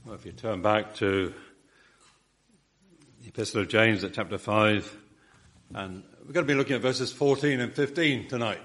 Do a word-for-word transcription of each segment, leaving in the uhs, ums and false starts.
Well, if you turn back to the Epistle of James at chapter five, and we're going to be looking at verses fourteen and fifteen tonight.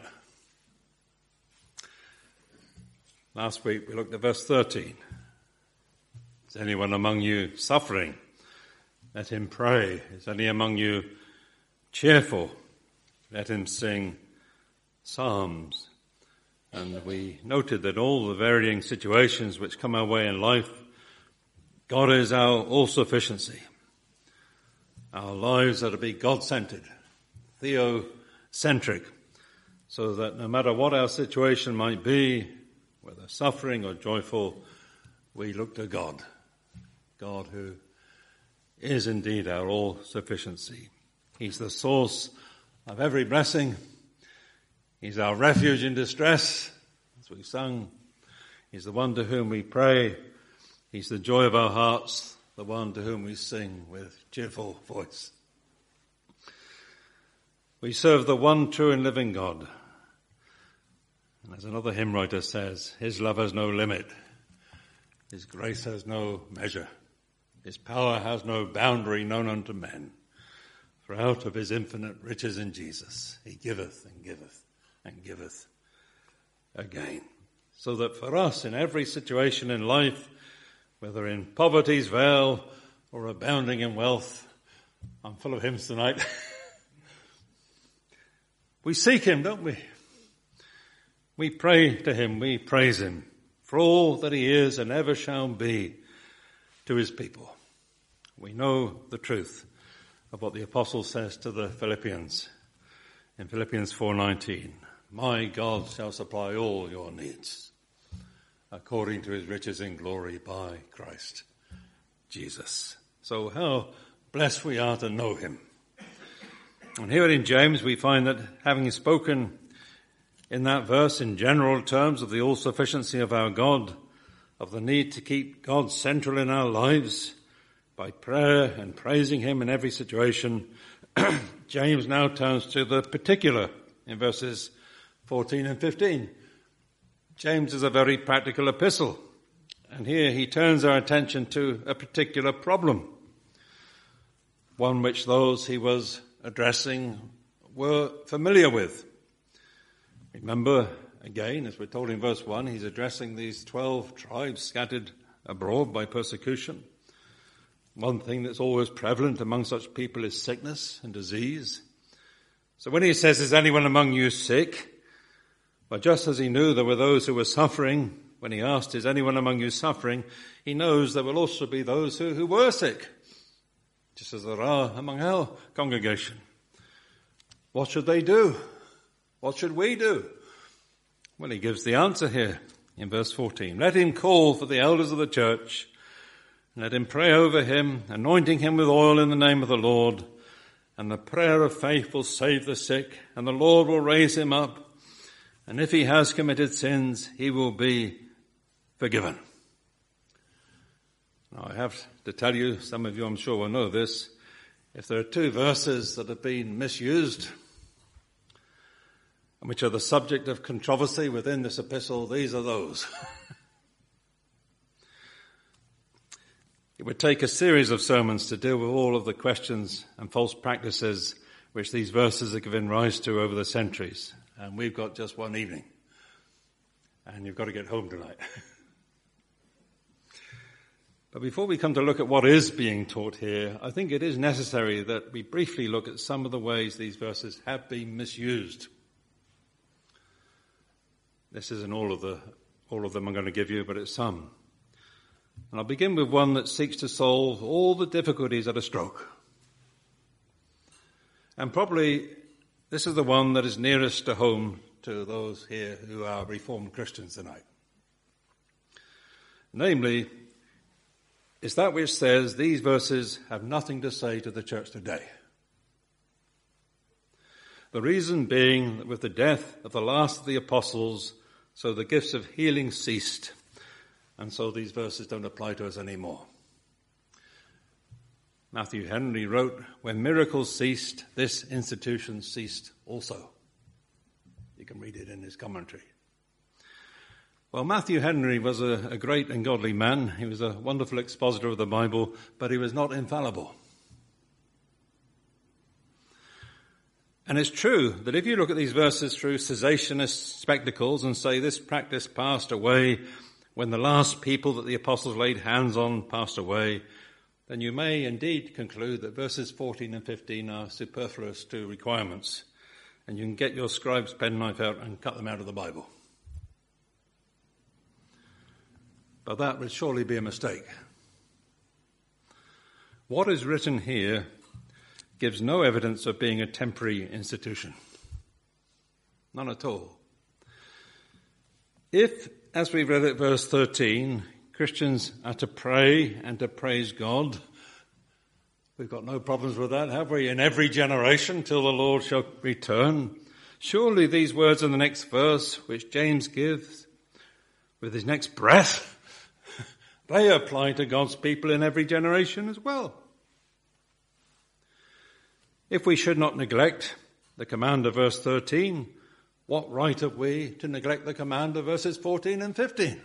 Last week we looked at verse thirteen. Is anyone among you suffering? Let him pray. Is any among you cheerful? Let him sing psalms. And we noted that all the varying situations which come our way in life, God is our all-sufficiency. Our lives are to be God-centered, theocentric, so that no matter what our situation might be, whether suffering or joyful, we look to God, God who is indeed our all-sufficiency. He's the source of every blessing. He's our refuge in distress, as we sung. He's the one to whom we pray. He's the joy of our hearts, the one to whom we sing with cheerful voice. We serve the one true and living God. And as another hymn writer says, his love has no limit. His grace has no measure. His power has no boundary known unto men. For out of his infinite riches in Jesus, he giveth and giveth and giveth again. So that for us, in every situation in life, whether in poverty's vale or abounding in wealth, I'm full of hymns tonight, we seek him, don't we? We pray to him, we praise him for all that he is and ever shall be to his people. We know the truth of what the apostle says to the Philippians in Philippians four nineteen. My God shall supply all your needs according to his riches in glory by Christ Jesus. So how blessed we are to know him. And here in James we find that having spoken in that verse in general terms of the all-sufficiency of our God, of the need to keep God central in our lives by prayer and praising him in every situation, James now turns to the particular in verses fourteen and fifteen. James is a very practical epistle, and here he turns our attention to a particular problem, one which those he was addressing were familiar with. Remember, again, as we're told in verse one, he's addressing these twelve tribes scattered abroad by persecution. One thing that's always prevalent among such people is sickness and disease. So when he says, is anyone among you sick? Well, just as he knew there were those who were suffering, when he asked, is anyone among you suffering? He knows there will also be those who, who were sick, just as there are among our congregation. What should they do? What should we do? Well, he gives the answer here in verse fourteen. Let him call for the elders of the church, and let him pray over him, anointing him with oil in the name of the Lord. And the prayer of faith will save the sick, and the Lord will raise him up. And if he has committed sins, he will be forgiven. Now, I have to tell you, some of you I'm sure will know this, if there are two verses that have been misused, and which are the subject of controversy within this epistle, these are those. It would take a series of sermons to deal with all of the questions and false practices which these verses have given rise to over the centuries. And we've got just one evening. And you've got to get home tonight. But before we come to look at what is being taught here, I think it is necessary that we briefly look at some of the ways these verses have been misused. This isn't all of the all of them I'm going to give you, but it's some. And I'll begin with one that seeks to solve all the difficulties at a stroke. And probably this is the one that is nearest to home to those here who are Reformed Christians tonight. Namely, it's that which says these verses have nothing to say to the church today. The reason being that with the death of the last of the apostles, so the gifts of healing ceased, and so these verses don't apply to us anymore. Matthew Henry wrote, when miracles ceased, this institution ceased also. You can read it in his commentary. Well, Matthew Henry was a, a great and godly man. He was a wonderful expositor of the Bible, but he was not infallible. And it's true that if you look at these verses through cessationist spectacles and say this practice passed away when the last people that the apostles laid hands on passed away, then you may indeed conclude that verses fourteen and fifteen are superfluous to requirements, and you can get your scribe's penknife out and cut them out of the Bible. But that would surely be a mistake. What is written here gives no evidence of being a temporary institution. None at all. If, as we read at verse thirteen, Christians are to pray and to praise God, we've got no problems with that, have we? In every generation till the Lord shall return. Surely these words in the next verse, which James gives with his next breath, they apply to God's people in every generation as well. If we should not neglect the command of verse thirteen, what right have we to neglect the command of verses fourteen and fifteen?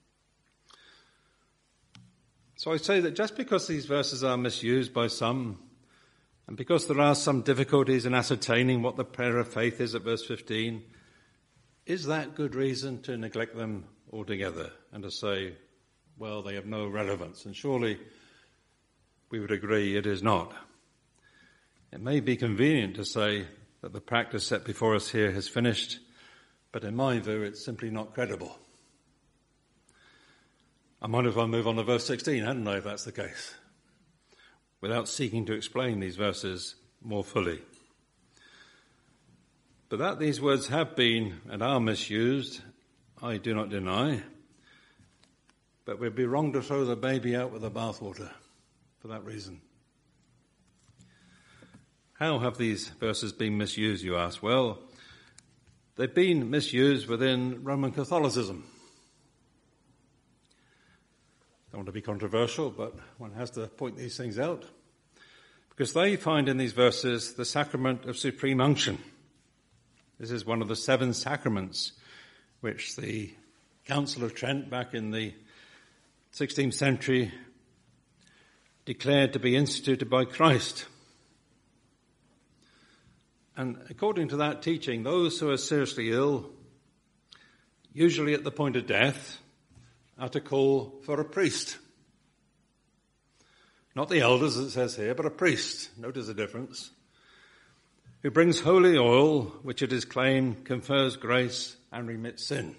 So I say that just because these verses are misused by some, and because there are some difficulties in ascertaining what the prayer of faith is at verse fifteen, is that good reason to neglect them altogether and to say, well, they have no relevance? And surely we would agree it is not. It may be convenient to say that the practice set before us here has finished, but in my view it's simply not credible. I might as well move on to verse sixteen, hadn't I, if that's the case, without seeking to explain these verses more fully. But that these words have been and are misused, I do not deny. But we'd be wrong to throw the baby out with the bathwater for that reason. How have these verses been misused, you ask? Well, they've been misused within Roman Catholicism. Don't want to be controversial, but one has to point these things out. Because they find in these verses the sacrament of supreme unction. This is one of the seven sacraments which the Council of Trent back in the sixteenth century declared to be instituted by Christ. And according to that teaching, those who are seriously ill, usually at the point of death, are to call for a priest. Not the elders, as it says here, but a priest. Notice the difference. Who brings holy oil, which it is claimed confers grace and remits sin.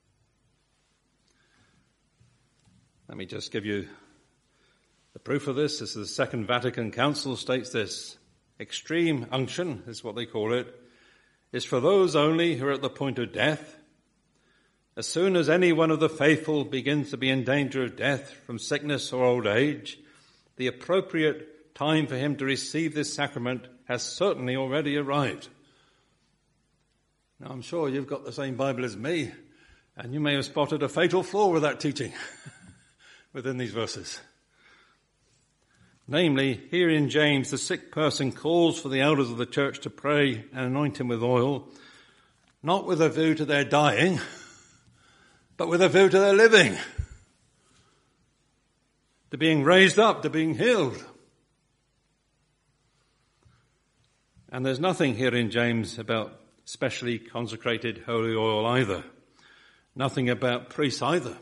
Let me just give you the proof of this. This is the Second Vatican Council states this. Extreme unction, is what they call it, is for those only who are at the point of death. As soon as any one of the faithful begins to be in danger of death from sickness or old age, the appropriate time for him to receive this sacrament has certainly already arrived. Now, I'm sure you've got the same Bible as me, and you may have spotted a fatal flaw with that teaching within these verses. Namely, here in James, the sick person calls for the elders of the church to pray and anoint him with oil, not with a view to their dying, but with a view to their living, to being raised up, to being healed. And there's nothing here in James about specially consecrated holy oil either. Nothing about priests either.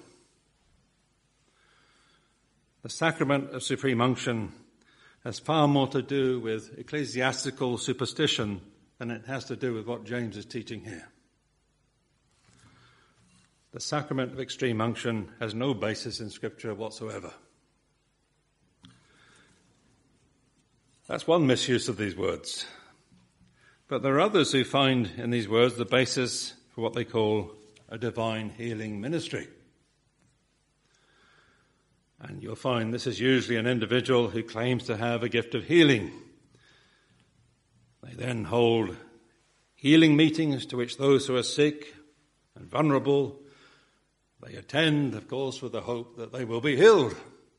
The sacrament of supreme unction has far more to do with ecclesiastical superstition than it has to do with what James is teaching here. The sacrament of extreme unction has no basis in Scripture whatsoever. That's one misuse of these words. But there are others who find in these words the basis for what they call a divine healing ministry. And you'll find this is usually an individual who claims to have a gift of healing. They then hold healing meetings to which those who are sick and vulnerable, they attend, of course, with the hope that they will be healed.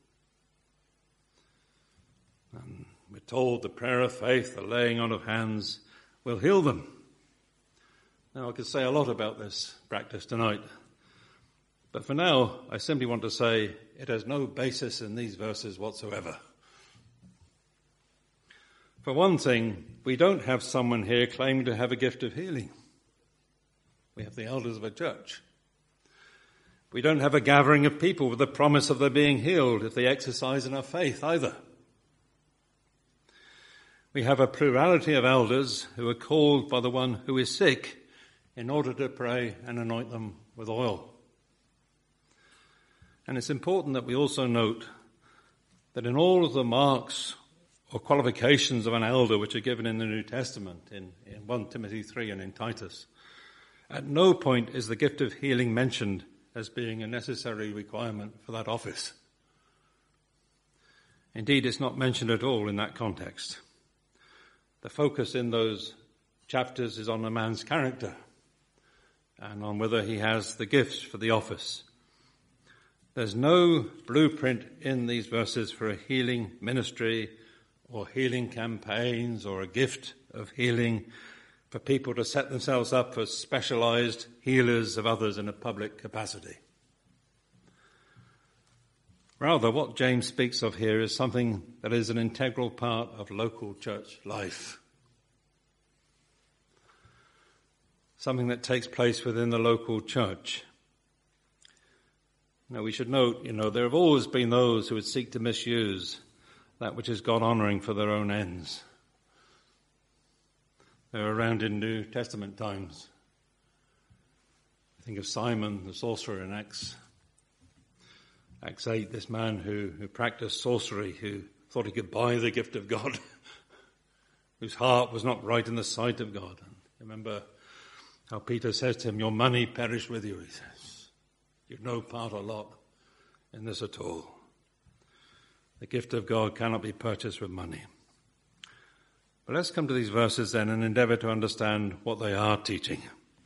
And we're told the prayer of faith, the laying on of hands, will heal them. Now, I could say a lot about this practice tonight, But for now, I simply want to say it has no basis in these verses whatsoever. For one thing, we don't have someone here claiming to have a gift of healing. We have the elders of a church. We don't have a gathering of people with the promise of their being healed if they exercise enough faith either. We have a plurality of elders who are called by the one who is sick in order to pray and anoint them with oil. And it's important that we also note that in all of the marks or qualifications of an elder which are given in the New Testament, in, in First Timothy three and in Titus, at no point is the gift of healing mentioned as being a necessary requirement for that office. Indeed, it's not mentioned at all in that context. The focus in those chapters is on a man's character and on whether he has the gifts for the office. There's no blueprint in these verses for a healing ministry or healing campaigns or a gift of healing for people to set themselves up as specialized healers of others in a public capacity. Rather, what James speaks of here is something that is an integral part of local church life. Something that takes place within the local church. Now, we should note, you know, there have always been those who would seek to misuse that which is God-honoring for their own ends. They're around in New Testament times. Think of Simon, the sorcerer in Acts. Acts eight, this man who, who practiced sorcery, who thought he could buy the gift of God, whose heart was not right in the sight of God. And remember how Peter says to him, your money perish with you, he says. You've no part or lot in this at all. The gift of God cannot be purchased with money. But let's come to these verses then and endeavour to understand what they are teaching.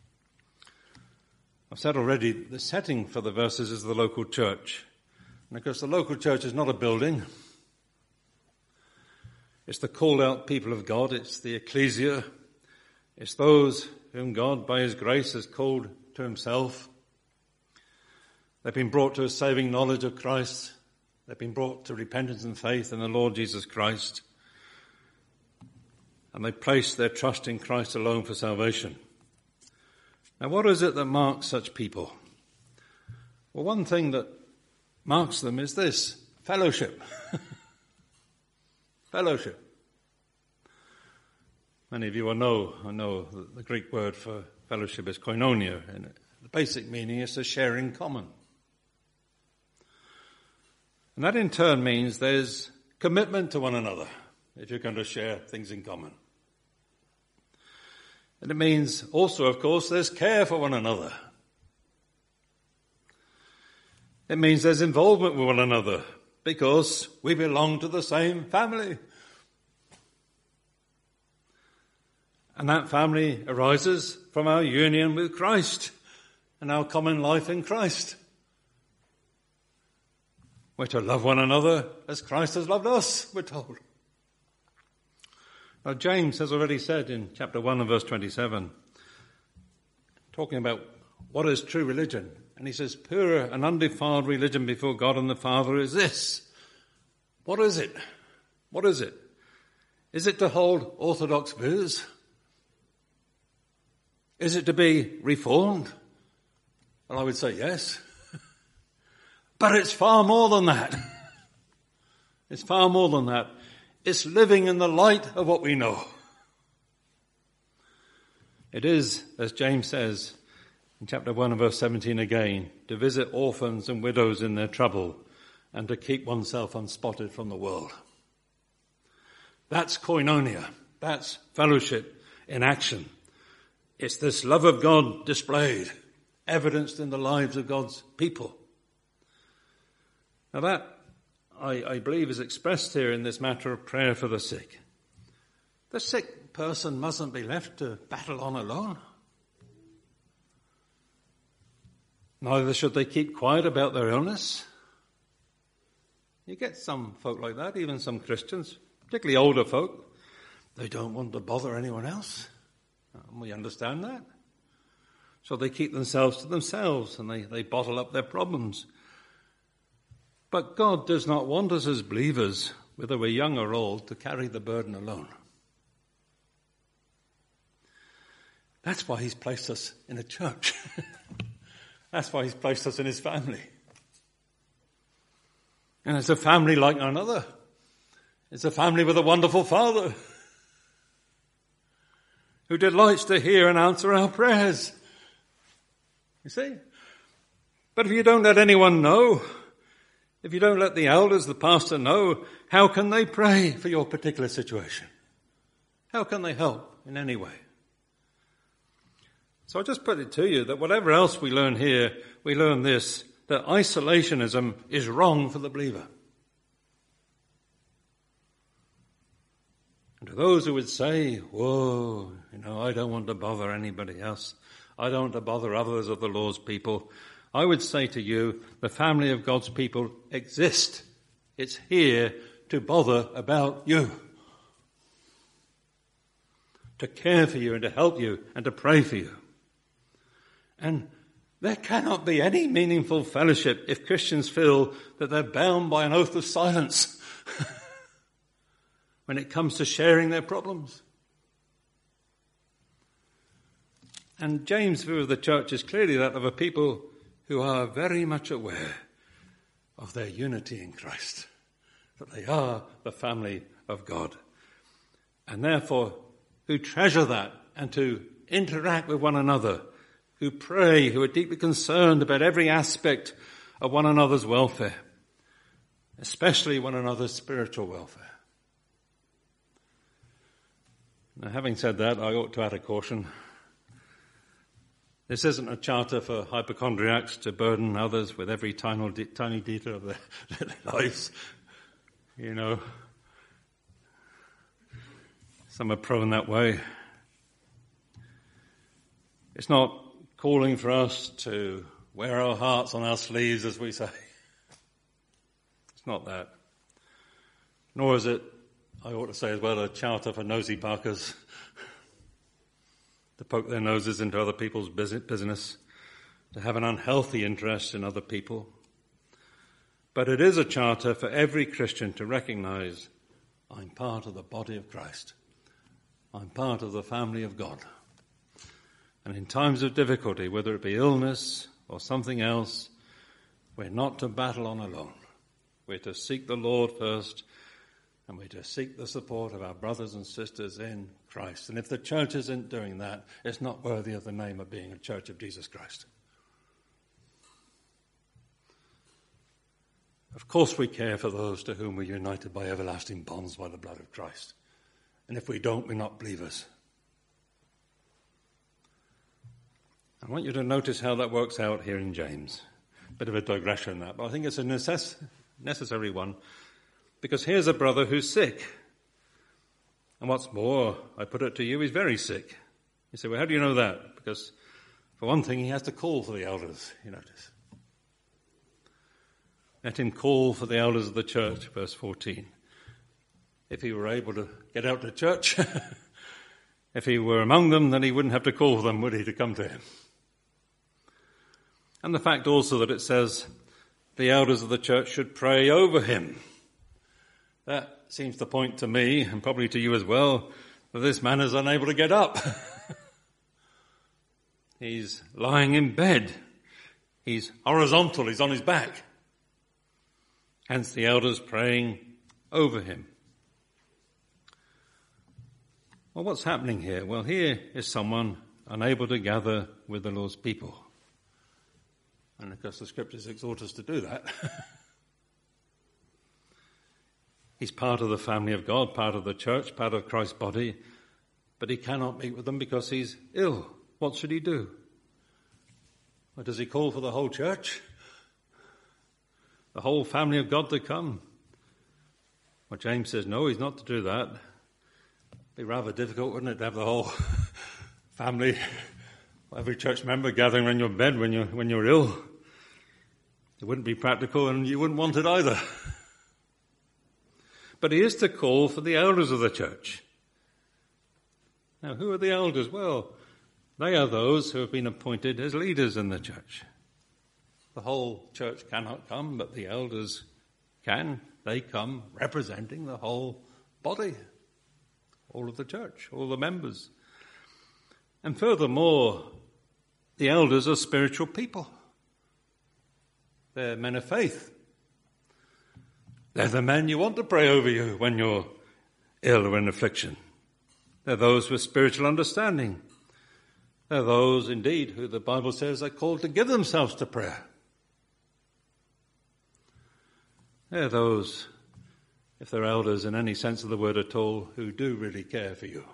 I've said already, the setting for the verses is the local church. And of course, the local church is not a building. It's the called out people of God. It's the ecclesia. It's those whom God, by his grace, has called to himself. They've been brought to a saving knowledge of Christ. They've been brought to repentance and faith in the Lord Jesus Christ. And they place their trust in Christ alone for salvation. Now, what is it that marks such people? Well, one thing that marks them is this: fellowship. Fellowship. Many of you will know, I know the Greek word for fellowship is koinonia, and the basic meaning is to share in common. And that in turn means there's commitment to one another if you're going to share things in common. And it means also, of course, there's care for one another. It means there's involvement with one another because we belong to the same family. And that family arises from our union with Christ and our common life in Christ. We're to love one another as Christ has loved us, we're told. Now, James has already said in chapter one and verse twenty-seven, talking about what is true religion. And he says, pure and undefiled religion before God and the Father is this. What is it? What is it? Is it to hold orthodox views? Is it to be reformed? Well, I would say yes. But it's far more than that. It's far more than that. It's living in the light of what we know. It is, as James says in chapter one and verse seventeen again, to visit orphans and widows in their trouble and to keep oneself unspotted from the world. That's koinonia. That's fellowship in action. It's this love of God displayed, evidenced in the lives of God's people. Now that, I, I believe, is expressed here in this matter of prayer for the sick. The sick person mustn't be left to battle on alone. Neither should they keep quiet about their illness. You get some folk like that, even some Christians, particularly older folk. They don't want to bother anyone else. And we understand that. So they keep themselves to themselves and they, they bottle up their problems. But God does not want us as believers, whether we're young or old, to carry the burden alone. That's why he's placed us in a church. That's why he's placed us in his family. And it's a family like none other. It's a family with a wonderful Father who delights to hear and answer our prayers. You see? But if you don't let anyone know, if you don't let the elders, the pastor know, how can they pray for your particular situation? How can they help in any way? So I just put it to you that whatever else we learn here, we learn this, that isolationism is wrong for the believer. And to those who would say, whoa, you know, I don't want to bother anybody else. I don't want to bother others of the Lord's people. I would say to you, the family of God's people exists. It's here to bother about you. To care for you and to help you and to pray for you. And there cannot be any meaningful fellowship if Christians feel that they're bound by an oath of silence when it comes to sharing their problems. And James' view of the church is clearly that of a people who are very much aware of their unity in Christ, that they are the family of God, and therefore who treasure that and to interact with one another, who pray, who are deeply concerned about every aspect of one another's welfare, especially one another's spiritual welfare. Now, having said that, I ought to add a caution. This isn't a charter for hypochondriacs to burden others with every tiny, tiny detail of their, their lives. You know, some are prone that way. It's not calling for us to wear our hearts on our sleeves, as we say. It's not that. Nor is it, I ought to say as well, a charter for nosy Parkers to poke their noses into other people's business, to have an unhealthy interest in other people. But it is a charter for every Christian to recognize, I'm part of the body of Christ. I'm part of the family of God. And in times of difficulty, whether it be illness or something else, we're not to battle on alone. We're to seek the Lord first, and we're to seek the support of our brothers and sisters in Christ. And if the church isn't doing that, it's not worthy of the name of being a church of Jesus Christ. Of course we care for those to whom we're united by everlasting bonds by the blood of Christ. And if we don't, we're not believers. I want you to notice how that works out here in James. Bit of a digression in that, but I think it's a necess- necessary one. Because here's a brother who's sick. And what's more, I put it to you, he's very sick. You say, well, how do you know that? Because for one thing, he has to call for the elders, you notice. Let him call for the elders of the church, verse fourteen. If he were able to get out to church, if he were among them, then he wouldn't have to call for them, would he, to come to him? And the fact also that it says the elders of the church should pray over him. That seems to point to me, and probably to you as well, that this man is unable to get up. He's lying in bed. He's horizontal. He's on his back. Hence the elders praying over him. Well, what's happening here? Well, here is someone unable to gather with the Lord's people. And of course the scriptures exhort us to do that. He's part of the family of God, part of the church, part of Christ's body, but he cannot meet with them because he's ill. What should he do? Or does he call for the whole church? The whole family of God to come? Well, James says, no, he's not to do that. It'd be rather difficult, wouldn't it, to have the whole family, every church member gathering around your bed when you're, when you're ill. It wouldn't be practical, and you wouldn't want it either. But he is to call for the elders of the church. Now, who are the elders? Well, They are those who have been appointed as leaders in the church. The whole church cannot come, but the elders can. They come representing the whole body, all of the church, all the members. And furthermore, the elders are spiritual people. They're men of faith. They're the men you want to pray over you when you're ill or in affliction. They're those with spiritual understanding. They're those, indeed, who the Bible says are called to give themselves to prayer. They're those, if they're elders in any sense of the word at all, who do really care for you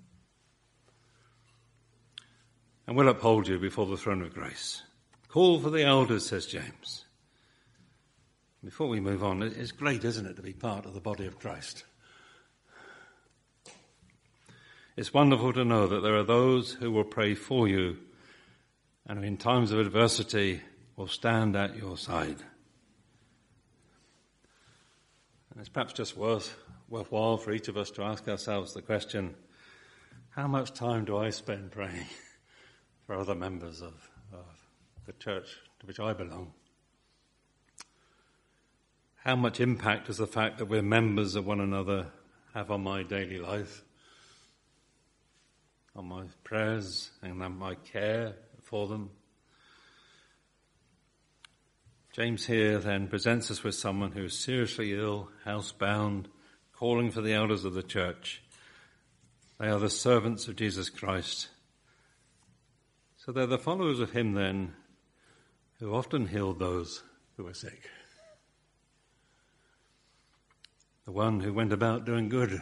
and will uphold you before the throne of grace. Call for the elders, says James. Before we move on, it's great, isn't it, to be part of the body of Christ? It's wonderful to know that there are those who will pray for you and who in times of adversity will stand at your side. And it's perhaps just worth, worthwhile for each of us to ask ourselves the question, how much time do I spend praying for other members of, of the church to which I belong? How much impact does the fact that we're members of one another have on my daily life, on my prayers and on my care for them? James here then presents us with someone who is seriously ill, housebound, calling for the elders of the church. They are the servants of Jesus Christ. So they're the followers of him then who often healed those who were sick. The one who went about doing good.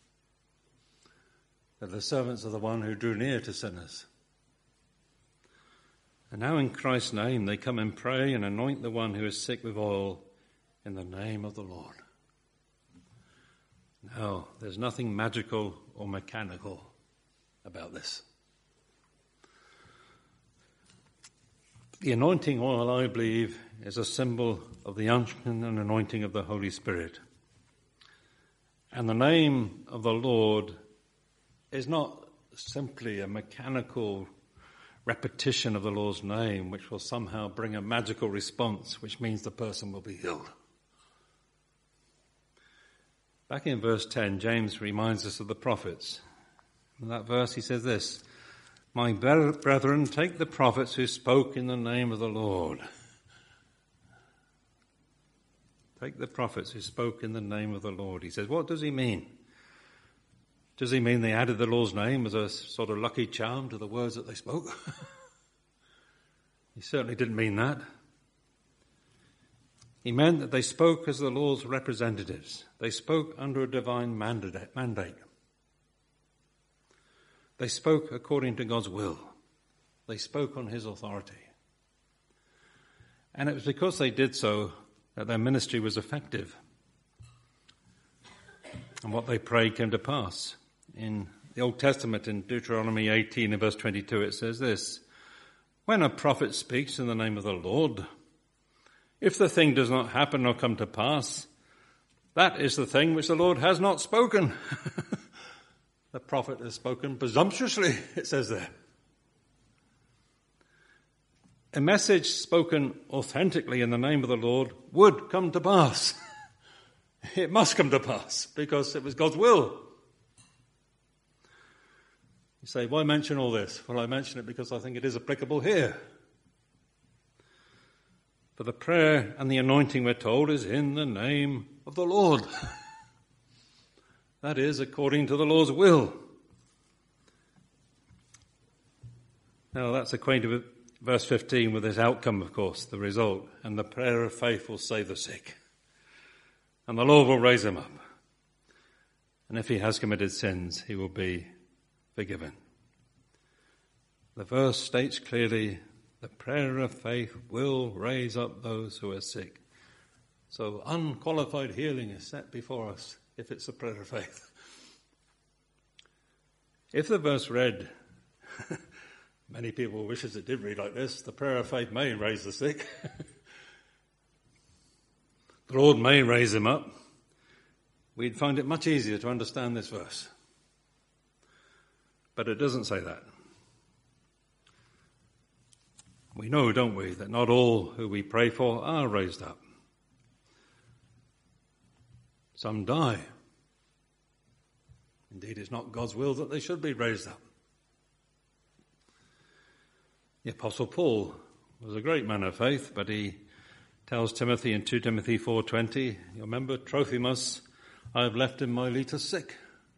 They're the servants of the one who drew near to sinners. And now in Christ's name they come and pray and anoint the one who is sick with oil in the name of the Lord. Now, there's nothing magical or mechanical about this. The anointing oil, I believe, is a symbol of the unction and anointing of the Holy Spirit. And the name of the Lord is not simply a mechanical repetition of the Lord's name, which will somehow bring a magical response, which means the person will be healed. Back in verse ten, James reminds us of the prophets. In that verse he says this, "My brethren, take the prophets who spoke in the name of the Lord." Take the prophets who spoke in the name of the Lord. He says, what does he mean? Does he mean they added the Lord's name as a sort of lucky charm to the words that they spoke? He certainly didn't mean that. He meant that they spoke as the Lord's representatives. They spoke under a divine mandate. They spoke according to God's will. They spoke on his authority. And it was because they did so that their ministry was effective. And what they prayed came to pass. In the Old Testament, in Deuteronomy eighteen and verse twenty-two, it says this, "When a prophet speaks in the name of the Lord, if the thing does not happen or come to pass, that is the thing which the Lord has not spoken." The prophet has spoken presumptuously, it says there. A message spoken authentically in the name of the Lord would come to pass. It must come to pass because it was God's will. You say, why mention all this? Well, I mention it because I think it is applicable here. But the prayer and the anointing, we're told, is in the name of the Lord. That is according to the Lord's will. Now, that's acquainted with verse fifteen with this outcome, of course, the result. And the prayer of faith will save the sick. And the Lord will raise him up. And if he has committed sins, he will be forgiven. The verse states clearly, the prayer of faith will raise up those who are sick. So unqualified healing is set before us if it's a prayer of faith. If the verse read, many people wishes it did read like this, the prayer of faith may raise the sick. The Lord may raise him up. We'd find it much easier to understand this verse. But it doesn't say that. We know, don't we, that not all who we pray for are raised up. Some die. Indeed, it's not God's will that they should be raised up. The Apostle Paul was a great man of faith, but he tells Timothy in Second Timothy four twenty, you remember, Trophimus, I have left in Miletus sick.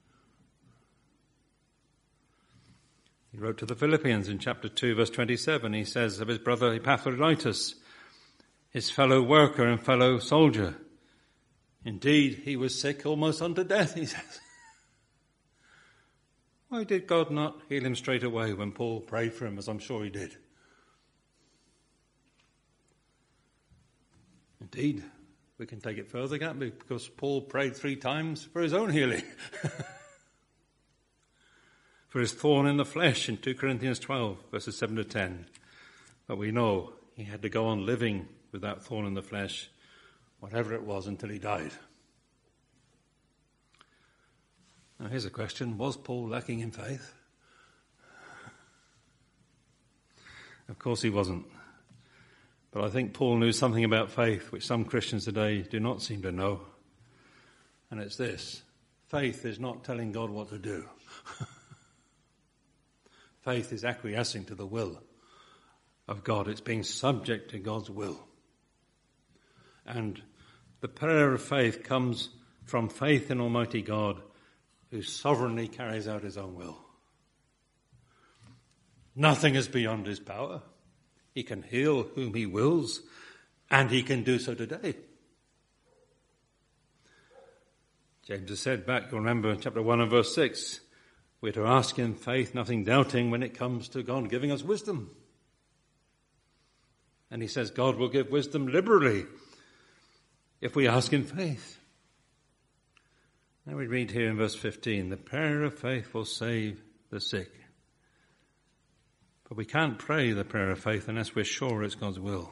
He wrote to the Philippians in chapter two, verse twenty-seven, he says of his brother Epaphroditus, his fellow worker and fellow soldier, indeed, he was sick almost unto death, he says. Why did God not heal him straight away when Paul prayed for him, as I'm sure he did? Indeed, we can take it further, can't we? Because Paul prayed three times for his own healing. For his thorn in the flesh in Second Corinthians twelve, verses seven to ten. But we know he had to go on living with that thorn in the flesh, whatever it was, until he died. Now here's a question. Was Paul lacking in faith? Of course he wasn't. But I think Paul knew something about faith which some Christians today do not seem to know. And it's this. Faith is not telling God what to do. Faith is acquiescing to the will of God. It's being subject to God's will. And the prayer of faith comes from faith in Almighty God, who sovereignly carries out his own will. Nothing is beyond his power. He can heal whom he wills, and he can do so today. James has said back, you'll remember in chapter one and verse six, we're to ask in faith, nothing doubting, when it comes to God giving us wisdom. And he says God will give wisdom liberally if we ask in faith. Now we read here in verse fifteen, the prayer of faith will save the sick. But we can't pray the prayer of faith unless we're sure it's God's will.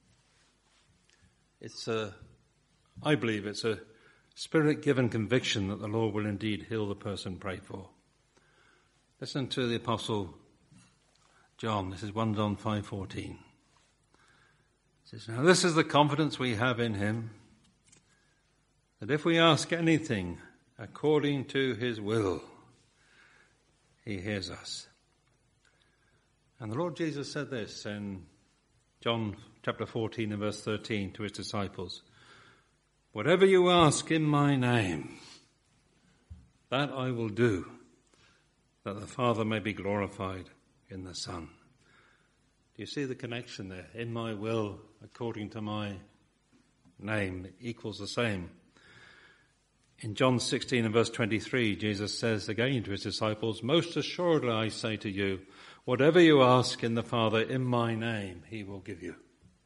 It's a, I believe it's a spirit-given conviction that the Lord will indeed heal the person prayed for. Listen to the Apostle John. This is First John five fourteen. It says, now this is the confidence we have in him, that if we ask anything according to his will, he hears us. And the Lord Jesus said this in John chapter fourteen and verse thirteen to his disciples. Whatever you ask in my name, that I will do, that the Father may be glorified in the Son. Do you see the connection there? In my will, according to my name, equals the same. In John sixteen and verse twenty-three, Jesus says again to his disciples, most assuredly I say to you, whatever you ask in the Father in my name, he will give you.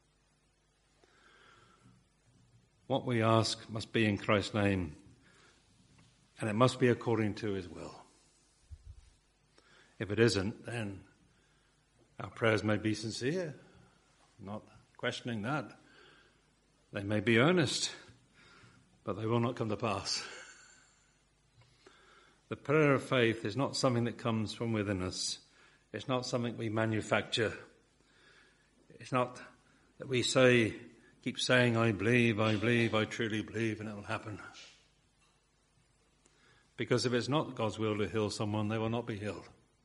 What we ask must be in Christ's name, and it must be according to his will. If it isn't, then our prayers may be sincere, not questioning that. They may be earnest, but they will not come to pass. The prayer of faith is not something that comes from within us. It's not something we manufacture. It's not that we say, keep saying, I believe, I believe, I truly believe, and it will happen. Because if it's not God's will to heal someone, they will not be healed.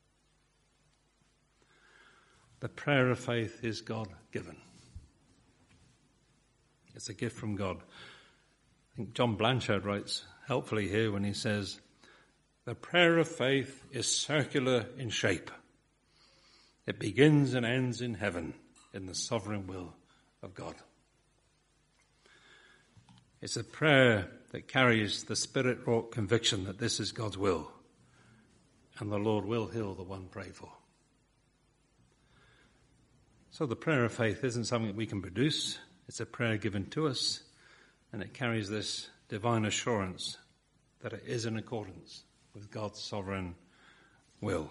The prayer of faith is God-given. It's a gift from God. I think John Blanchard writes helpfully here when he says, the prayer of faith is circular in shape. It begins and ends in heaven, in the sovereign will of God. It's a prayer that carries the spirit-wrought conviction that this is God's will, and the Lord will heal the one prayed for. So the prayer of faith isn't something that we can produce. It's a prayer given to us, and it carries this divine assurance that it is in accordance with God's sovereign will.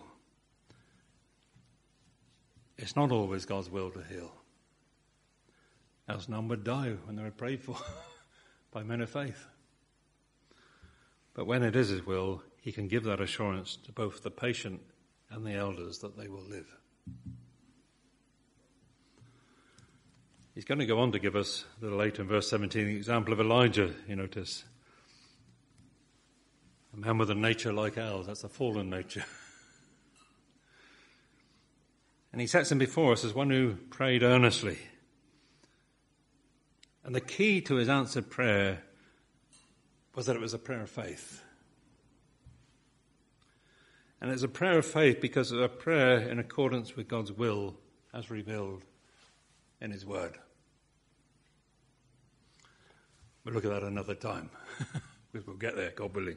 It's not always God's will to heal, else none would die when they were prayed for by men of faith. But when it is his will, he can give that assurance to both the patient and the elders that they will live. he's going to go on to give us a little later in verse seventeen the example of Elijah, you notice. A man with a nature like ours, that's a fallen nature. And he sets him before us as one who prayed earnestly. And the key to his answered prayer was that it was a prayer of faith. And it's a prayer of faith because it's a prayer in accordance with God's will as revealed in his word. We'll look at that another time, because we'll get there, God willing.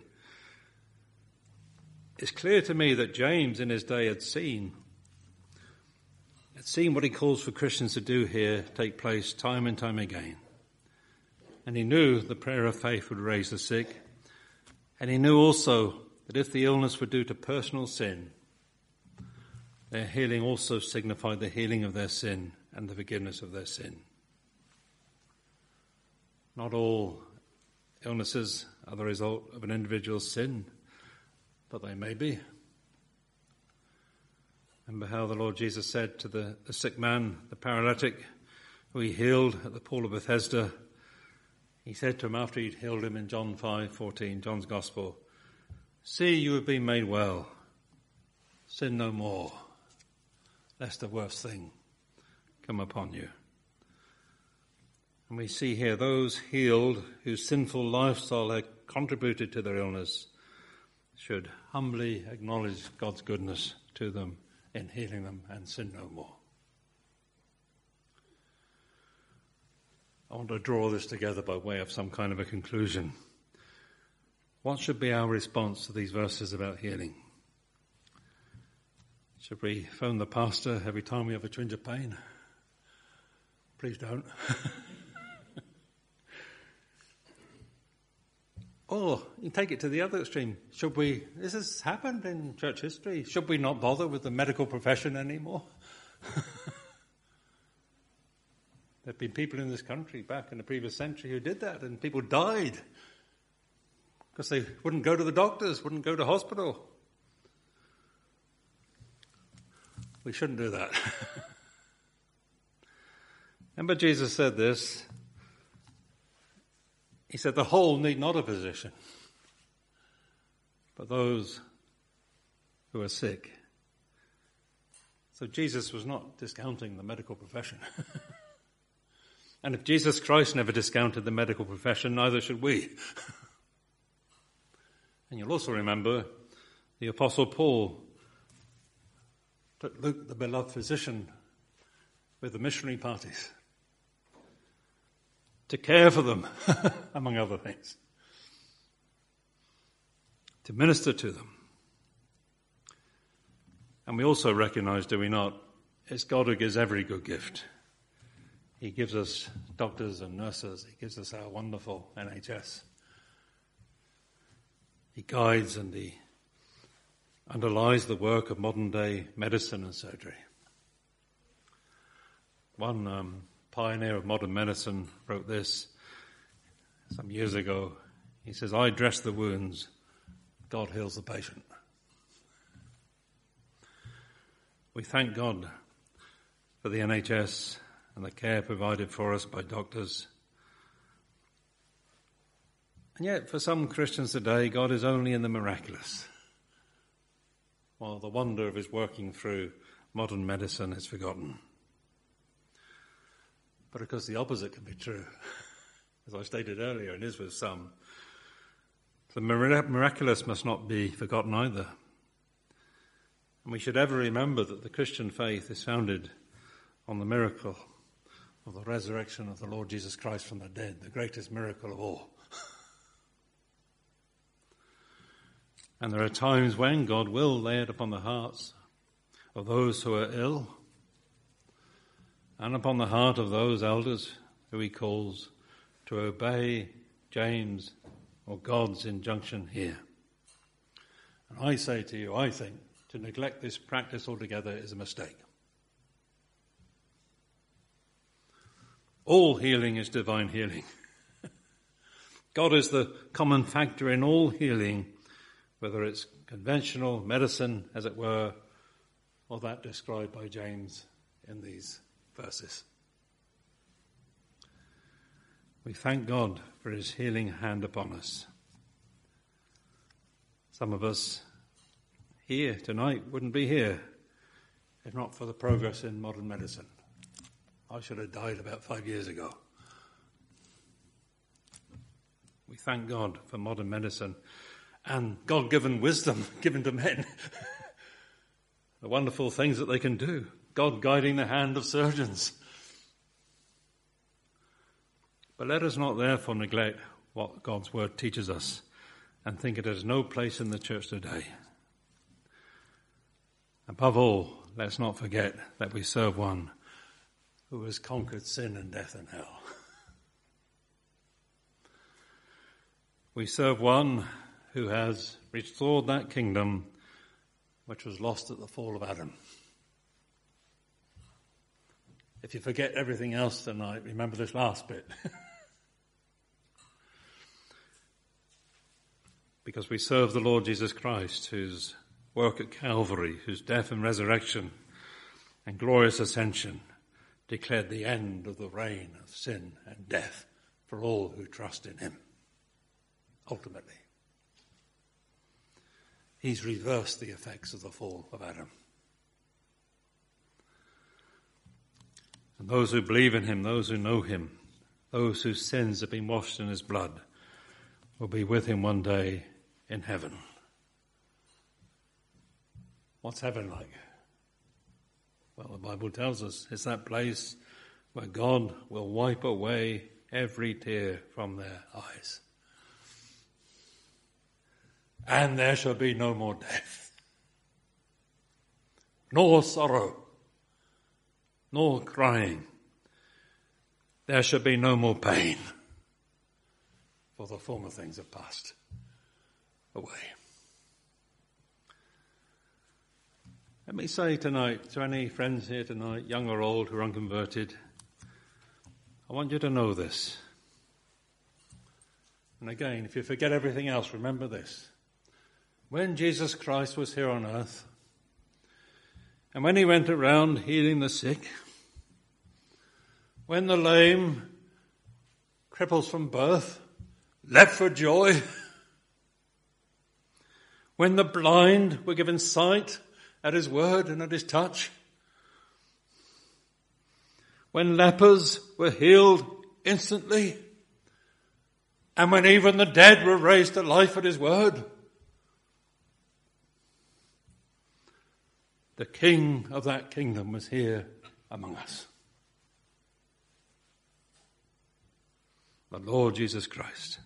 It's clear to me that James in his day had seen, had seen what he calls for Christians to do here take place time and time again. And he knew the prayer of faith would raise the sick. And he knew also that if the illness were due to personal sin, their healing also signified the healing of their sin and the forgiveness of their sin. Not all illnesses are the result of an individual's sin, but they may be. Remember how the Lord Jesus said to the, the sick man, the paralytic, who he healed at the pool of Bethesda. He said to him after he'd healed him in John five fourteen, John's Gospel, "See, you have been made well. Sin no more, lest the worst thing come upon you." And we see here those healed whose sinful lifestyle had contributed to their illness should humbly acknowledge God's goodness to them in healing them and sin no more. I want to draw this together by way of some kind of a conclusion. What should be our response to these verses about healing? Should we phone the pastor every time we have a twinge of pain? Please don't. Or you take it to the other extreme. Should we, this has happened in church history, should we not bother with the medical profession anymore? There have been people in this country back in the previous century who did that, and people died because they wouldn't go to the doctors, wouldn't go to hospital. We shouldn't do that. Remember Jesus said this. He said the whole need not a physician, but those who are sick. So Jesus was not discounting the medical profession. And if Jesus Christ never discounted the medical profession, neither should we. And you'll also remember the Apostle Paul took Luke, the beloved physician, with the missionary parties to care for them, among other things, to minister to them. And we also recognize, do we not, it's God who gives every good gift. He gives us doctors and nurses. He gives us our wonderful N H S. He guides and he underlies the work of modern day medicine and surgery. One um, pioneer of modern medicine wrote this some years ago. He says, "I dress the wounds, God heals the patient." We thank God for the N H S and the care provided for us by doctors. And yet, for some Christians today, God is only in the miraculous, while the wonder of his working through modern medicine is forgotten. But of course, the opposite can be true. As I stated earlier, it is with some. The miraculous must not be forgotten either. And we should ever remember that the Christian faith is founded on the miracle of the resurrection of the Lord Jesus Christ from the dead, the greatest miracle of all. And there are times when God will lay it upon the hearts of those who are ill and upon the heart of those elders who he calls to obey James or God's injunction here. And I say to you, I think to neglect this practice altogether is a mistake. All healing is divine healing. God is the common factor in all healing, whether it's conventional medicine, as it were, or that described by James in these verses. We thank God for his healing hand upon us. Some of us here tonight wouldn't be here if not for the progress in modern medicine. I should have died about five years ago. We thank God for modern medicine and God-given wisdom given to men. The wonderful things that they can do. God guiding the hand of surgeons. But let us not therefore neglect what God's word teaches us and think it has no place in the church today. Above all, let's not forget that we serve one who has conquered sin and death and hell. We serve one who has restored that kingdom which was lost at the fall of Adam. If you forget everything else tonight, remember this last bit. Because we serve the Lord Jesus Christ, whose work at Calvary, whose death and resurrection and glorious ascension declared the end of the reign of sin and death for all who trust in him. Ultimately, he's reversed the effects of the fall of Adam. And those who believe in him, those who know him, those whose sins have been washed in his blood, will be with him one day in heaven. What's heaven like? Well, the Bible tells us it's that place where God will wipe away every tear from their eyes. And there shall be no more death, nor sorrow, nor crying. There shall be no more pain, for the former things have passed away. Let me say tonight to any friends here tonight, young or old, who are unconverted, I want you to know this. And again, if you forget everything else, remember this. When Jesus Christ was here on earth, and when he went around healing the sick, when the lame, cripples from birth, leapt for joy, when the blind were given sight at his word and at his touch, when lepers were healed instantly, and when even the dead were raised to life at his word, the king of that kingdom was here among us. The Lord Jesus Christ.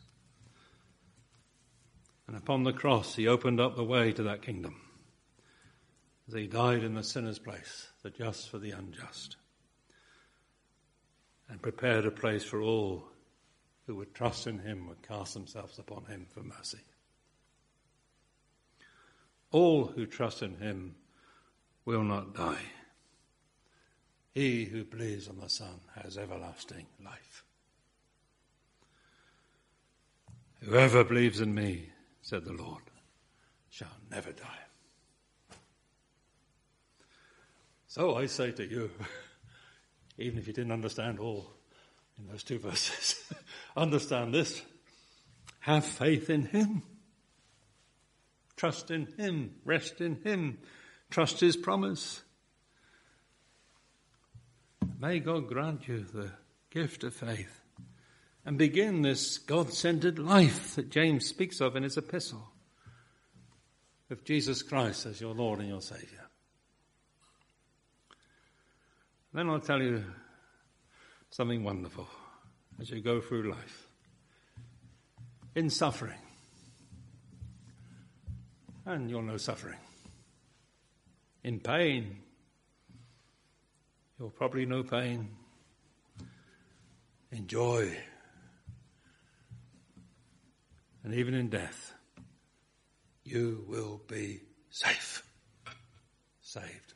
And upon the cross, he opened up the way to that kingdom. As he died in the sinner's place, the just for the unjust. And prepared a place for all who would trust in him, would cast themselves upon him for mercy. All who trust in him will not die. He who believes on the Son has everlasting life. Whoever believes in me, said the Lord, shall never die. So I say to you, even if you didn't understand all in those two verses, understand this. Have faith in him. Trust in him. Rest in him. Trust his promise. May God grant you the gift of faith and begin this God-centered life that James speaks of in his epistle, with Jesus Christ as your Lord and your Saviour. Then I'll tell you something wonderful as you go through life. In suffering, and you'll know suffering. In pain, you'll probably know pain. In joy, and even in death, you will be safe, saved.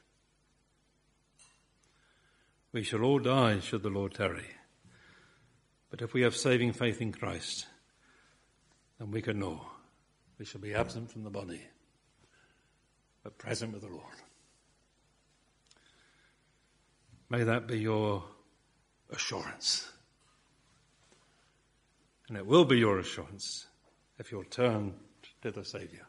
We shall all die should the Lord tarry. But if we have saving faith in Christ, then we can know we shall be absent from the body, but present with the Lord. May that be your assurance. And it will be your assurance if you'll turn to the Saviour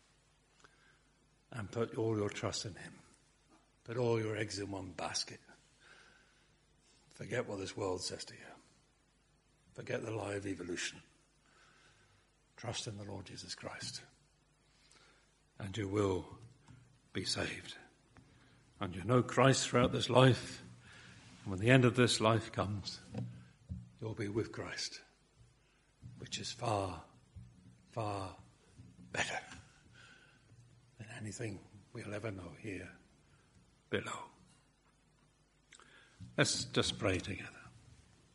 and put all your trust in him. Put all your eggs in one basket. Forget what this world says to you. Forget the lie of evolution. Trust in the Lord Jesus Christ. And you will be saved. And you know Christ throughout this life. And when the end of this life comes, you'll be with Christ, which is far, far better than anything we'll ever know here below. Let's just pray together.